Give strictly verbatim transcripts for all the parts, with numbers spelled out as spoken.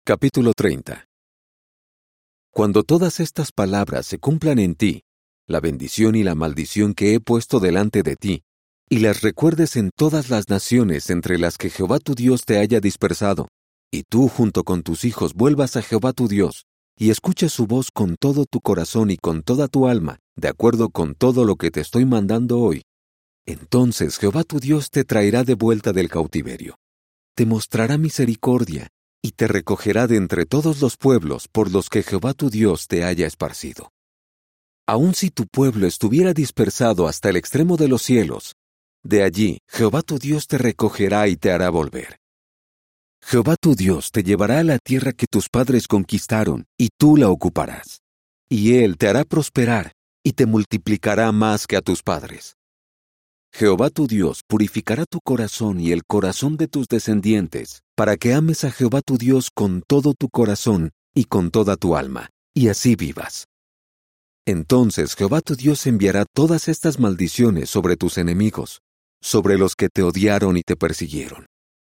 Capítulo treinta. Cuando todas estas palabras se cumplan en ti, la bendición y la maldición que he puesto delante de ti, y las recuerdes en todas las naciones entre las que Jehová tu Dios te haya dispersado, y tú junto con tus hijos vuelvas a Jehová tu Dios, y escuches su voz con todo tu corazón y con toda tu alma, de acuerdo con todo lo que te estoy mandando hoy, entonces Jehová tu Dios te traerá de vuelta del cautiverio. Te mostrará misericordia, y te recogerá de entre todos los pueblos por los que Jehová tu Dios te haya esparcido. Aun si tu pueblo estuviera dispersado hasta el extremo de los cielos, de allí Jehová tu Dios te recogerá y te hará volver. Jehová tu Dios te llevará a la tierra que tus padres conquistaron, y tú la ocuparás. Y Él te hará prosperar, y te multiplicará más que a tus padres. Jehová tu Dios purificará tu corazón y el corazón de tus descendientes, para que ames a Jehová tu Dios con todo tu corazón y con toda tu alma, y así vivas. Entonces Jehová tu Dios enviará todas estas maldiciones sobre tus enemigos, sobre los que te odiaron y te persiguieron.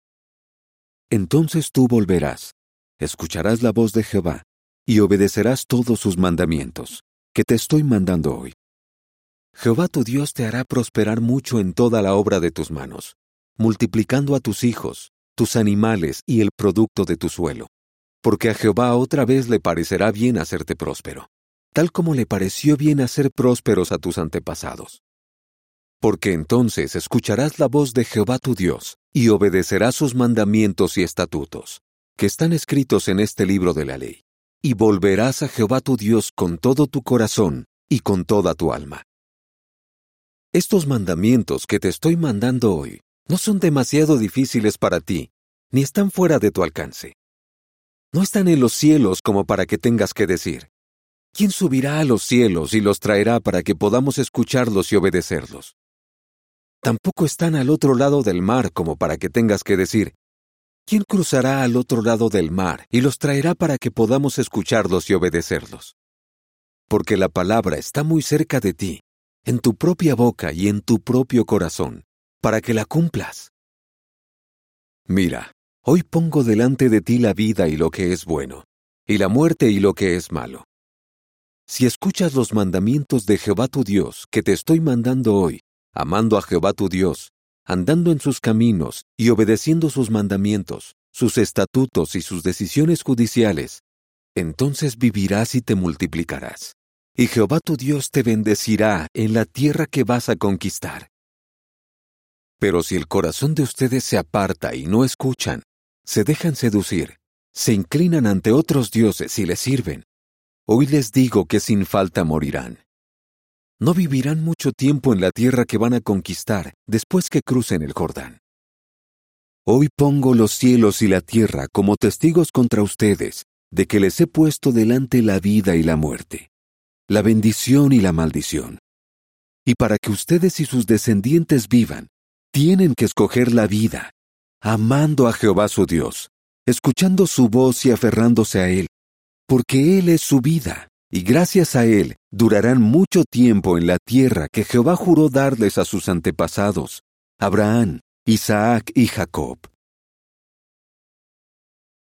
Entonces tú volverás, escucharás la voz de Jehová, y obedecerás todos sus mandamientos, que te estoy mandando hoy. Jehová tu Dios te hará prosperar mucho en toda la obra de tus manos, multiplicando a tus hijos, tus animales y el producto de tu suelo, porque a Jehová otra vez le parecerá bien hacerte próspero, tal como le pareció bien hacer prósperos a tus antepasados. Porque entonces escucharás la voz de Jehová tu Dios, y obedecerás sus mandamientos y estatutos, que están escritos en este libro de la ley, y volverás a Jehová tu Dios con todo tu corazón y con toda tu alma. Estos mandamientos que te estoy mandando hoy no son demasiado difíciles para ti, ni están fuera de tu alcance. No están en los cielos como para que tengas que decir, ¿quién subirá a los cielos y los traerá para que podamos escucharlos y obedecerlos? Tampoco están al otro lado del mar como para que tengas que decir, ¿quién cruzará al otro lado del mar y los traerá para que podamos escucharlos y obedecerlos? Porque la palabra está muy cerca de ti, en tu propia boca y en tu propio corazón, para que la cumplas. Mira, hoy pongo delante de ti la vida y lo que es bueno, y la muerte y lo que es malo. Si escuchas los mandamientos de Jehová tu Dios, que te estoy mandando hoy, amando a Jehová tu Dios, andando en sus caminos y obedeciendo sus mandamientos, sus estatutos y sus decisiones judiciales, entonces vivirás y te multiplicarás. Y Jehová tu Dios te bendecirá en la tierra que vas a conquistar. Pero si el corazón de ustedes se aparta y no escuchan, se dejan seducir, se inclinan ante otros dioses y les sirven, hoy les digo que sin falta morirán. No vivirán mucho tiempo en la tierra que van a conquistar después que crucen el Jordán. Hoy pongo los cielos y la tierra como testigos contra ustedes de que les he puesto delante la vida y la muerte, la bendición y la maldición. Y para que ustedes y sus descendientes vivan, tienen que escoger la vida, amando a Jehová su Dios, escuchando su voz y aferrándose a Él, porque Él es su vida, y gracias a Él durarán mucho tiempo en la tierra que Jehová juró darles a sus antepasados, Abraham, Isaac y Jacob.